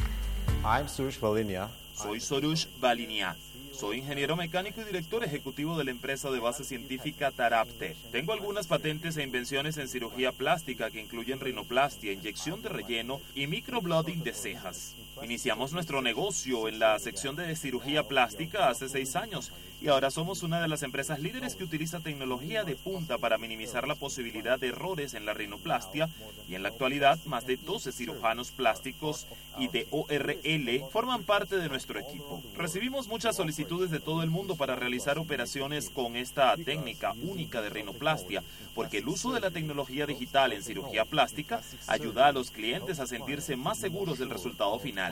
Soy Soroush Balinia. Soy ingeniero mecánico y director ejecutivo de la empresa de base científica Tarapte. Tengo algunas patentes e invenciones en cirugía plástica que incluyen rinoplastia, inyección de relleno y microblooding de cejas. Iniciamos nuestro negocio en la sección de cirugía plástica hace seis años y ahora somos una de las empresas líderes que utiliza tecnología de punta para minimizar la posibilidad de errores en la rinoplastia, y en la actualidad más de doce cirujanos plásticos y de O R L forman parte de nuestro equipo. Recibimos muchas solicitudes de todo el mundo para realizar operaciones con esta técnica única de rinoplastia, porque el uso de la tecnología digital en cirugía plástica ayuda a los clientes a sentirse más seguros del resultado final.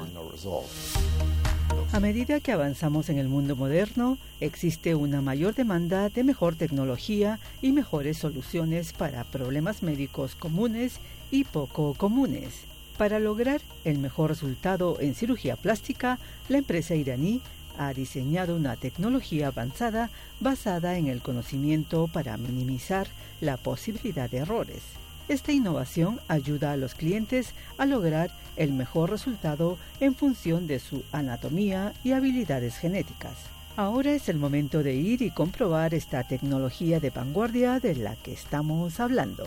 A medida que avanzamos en el mundo moderno, existe una mayor demanda de mejor tecnología y mejores soluciones para problemas médicos comunes y poco comunes. Para lograr el mejor resultado en cirugía plástica, la empresa iraní ha diseñado una tecnología avanzada basada en el conocimiento para minimizar la posibilidad de errores. Esta innovación ayuda a los clientes a lograr el mejor resultado en función de su anatomía y habilidades genéticas. Ahora es el momento de ir y comprobar esta tecnología de vanguardia de la que estamos hablando.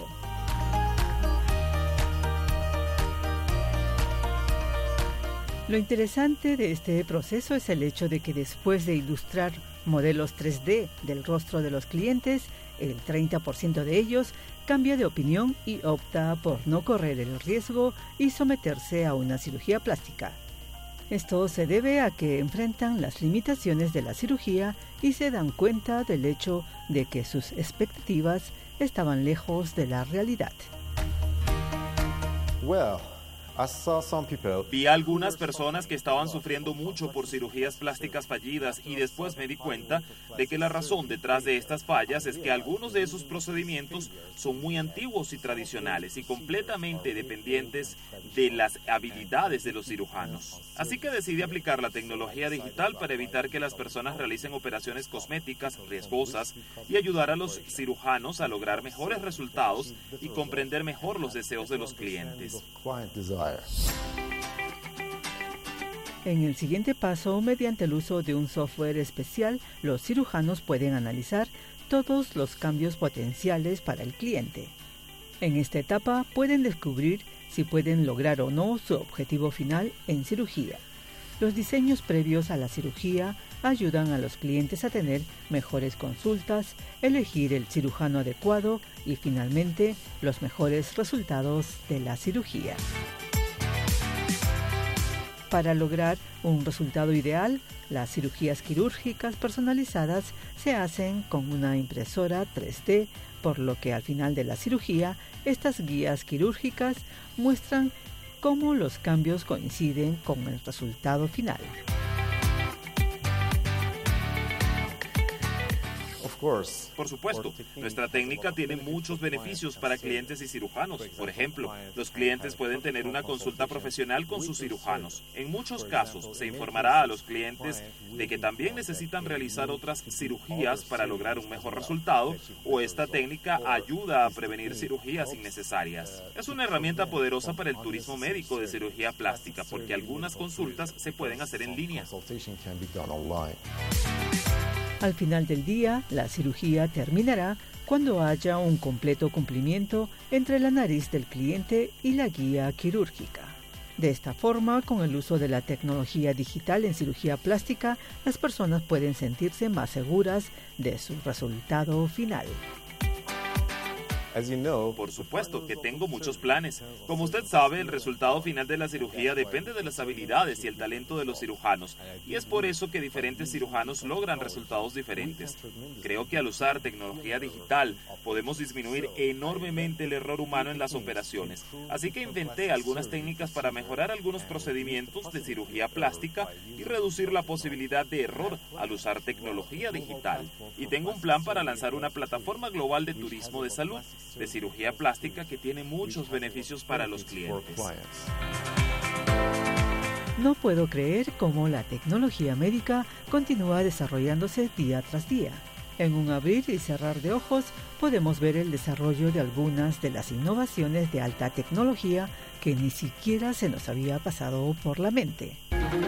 Lo interesante de este proceso es el hecho de que después de ilustrar modelos tres D del rostro de los clientes, el treinta por ciento de ellos cambia de opinión y opta por no correr el riesgo y someterse a una cirugía plástica. Esto se debe a que enfrentan las limitaciones de la cirugía y se dan cuenta del hecho de que sus expectativas estaban lejos de la realidad. Well, I saw some people. Vi a algunas personas que estaban sufriendo mucho por cirugías plásticas fallidas y después me di cuenta de que la razón detrás de estas fallas es que algunos de esos procedimientos son muy antiguos y tradicionales y completamente dependientes de las habilidades de los cirujanos. Así que decidí aplicar la tecnología digital para evitar que las personas realicen operaciones cosméticas riesgosas y ayudar a los cirujanos a lograr mejores resultados y comprender mejor los deseos de los clientes. En el siguiente paso, mediante el uso de un software especial, los cirujanos pueden analizar todos los cambios potenciales para el cliente. En esta etapa pueden descubrir si pueden lograr o no su objetivo final en cirugía. Los diseños previos a la cirugía ayudan a los clientes a tener mejores consultas, elegir el cirujano adecuado y finalmente los mejores resultados de la cirugía. Para lograr un resultado ideal, las cirugías quirúrgicas personalizadas se hacen con una impresora tres D, por lo que al final de la cirugía, estas guías quirúrgicas muestran cómo los cambios coinciden con el resultado final. Por supuesto, nuestra técnica tiene muchos beneficios para clientes y cirujanos. Por ejemplo, los clientes pueden tener una consulta profesional con sus cirujanos. En muchos casos, se informará a los clientes de que también necesitan realizar otras cirugías para lograr un mejor resultado, o esta técnica ayuda a prevenir cirugías innecesarias. Es una herramienta poderosa para el turismo médico de cirugía plástica, porque algunas consultas se pueden hacer en línea. Al final del día, la cirugía terminará cuando haya un completo cumplimiento entre la nariz del cliente y la guía quirúrgica. De esta forma, con el uso de la tecnología digital en cirugía plástica, las personas pueden sentirse más seguras de su resultado final. Por supuesto que tengo muchos planes. Como usted sabe, el resultado final de la cirugía depende de las habilidades y el talento de los cirujanos, y es por eso que diferentes cirujanos logran resultados diferentes. Creo que al usar tecnología digital podemos disminuir enormemente el error humano en las operaciones, así que inventé algunas técnicas para mejorar algunos procedimientos de cirugía plástica y reducir la posibilidad de error al usar tecnología digital. Y tengo un plan para lanzar una plataforma global de turismo de salud, de cirugía plástica, que tiene muchos beneficios para los clientes. No puedo creer cómo la tecnología médica continúa desarrollándose día tras día. En un abrir y cerrar de ojos podemos ver el desarrollo de algunas de las innovaciones de alta tecnología que ni siquiera se nos había pasado por la mente.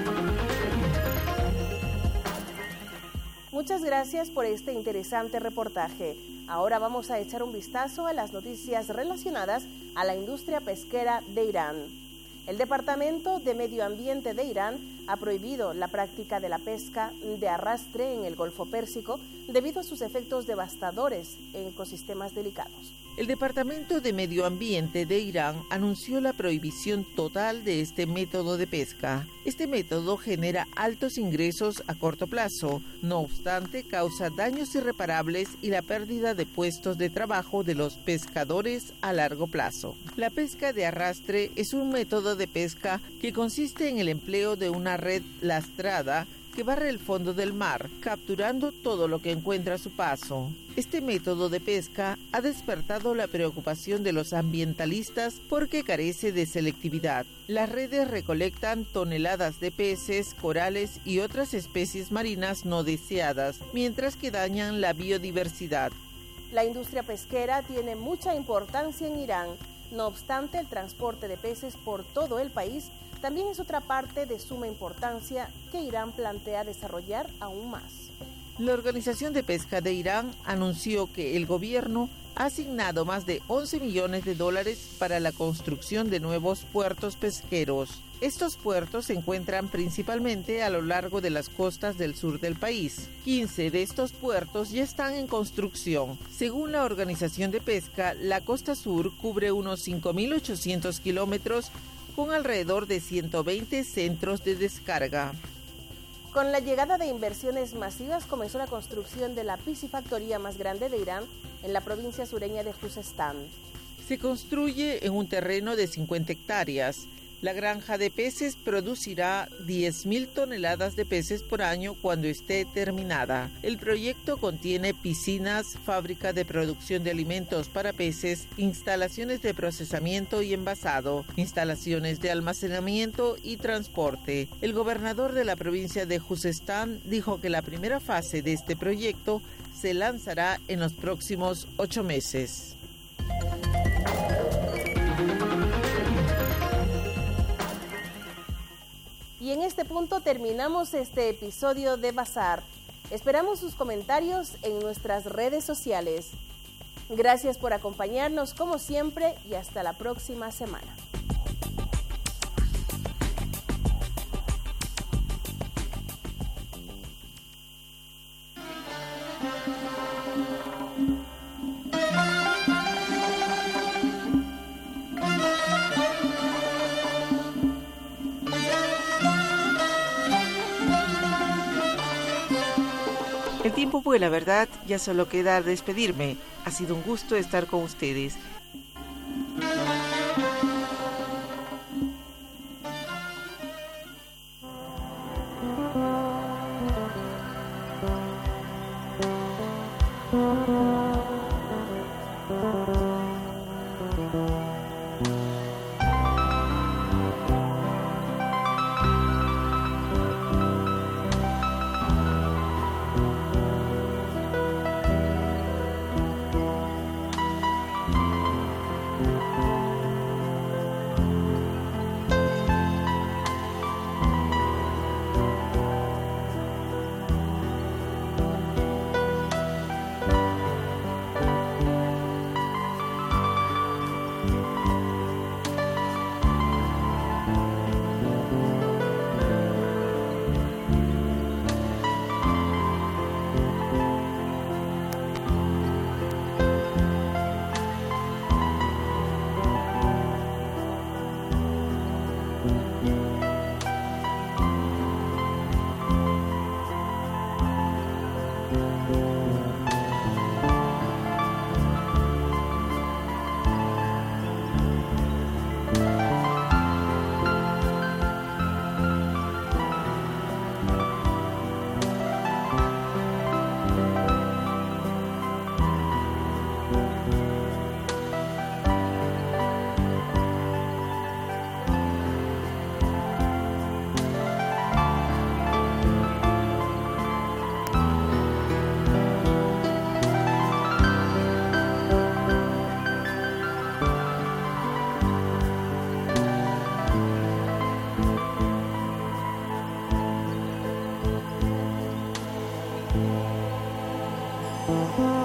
Muchas gracias por este interesante reportaje. Ahora vamos a echar un vistazo a las noticias relacionadas a la industria pesquera de Irán. El Departamento de Medio Ambiente de Irán ha prohibido la práctica de la pesca de arrastre en el Golfo Pérsico debido a sus efectos devastadores en ecosistemas delicados. El Departamento de Medio Ambiente de Irán anunció la prohibición total de este método de pesca. Este método genera altos ingresos a corto plazo, no obstante causa daños irreparables y la pérdida de puestos de trabajo de los pescadores a largo plazo. La pesca de arrastre es un método de pesca que consiste en el empleo de una red lastrada que barre el fondo del mar, capturando todo lo que encuentra a su paso. Este método de pesca ha despertado la preocupación de los ambientalistas porque carece de selectividad. Las redes recolectan toneladas de peces, corales y otras especies marinas no deseadas, mientras que dañan la biodiversidad. La industria pesquera tiene mucha importancia en Irán. No obstante, el transporte de peces por todo el país también es otra parte de suma importancia que Irán plantea desarrollar aún más. La Organización de Pesca de Irán anunció que el gobierno ha asignado más de once millones de dólares para la construcción de nuevos puertos pesqueros. Estos puertos se encuentran principalmente a lo largo de las costas del sur del país. quince de estos puertos ya están en construcción. Según la Organización de Pesca, la costa sur cubre unos cinco mil ochocientos kilómetros con alrededor de ciento veinte centros de descarga. Con la llegada de inversiones masivas comenzó la construcción de la piscifactoría más grande de Irán en la provincia sureña de Juzestán. Se construye en un terreno de cincuenta hectáreas. La granja de peces producirá diez mil toneladas de peces por año cuando esté terminada. El proyecto contiene piscinas, fábrica de producción de alimentos para peces, instalaciones de procesamiento y envasado, instalaciones de almacenamiento y transporte. El gobernador de la provincia de Juzestán dijo que la primera fase de este proyecto se lanzará en los próximos ocho meses. Y en este punto terminamos este episodio de Bazar. Esperamos sus comentarios en nuestras redes sociales. Gracias por acompañarnos como siempre y hasta la próxima semana. El tiempo vuela, ¿verdad? Ya solo queda despedirme. Ha sido un gusto estar con ustedes. Thank you.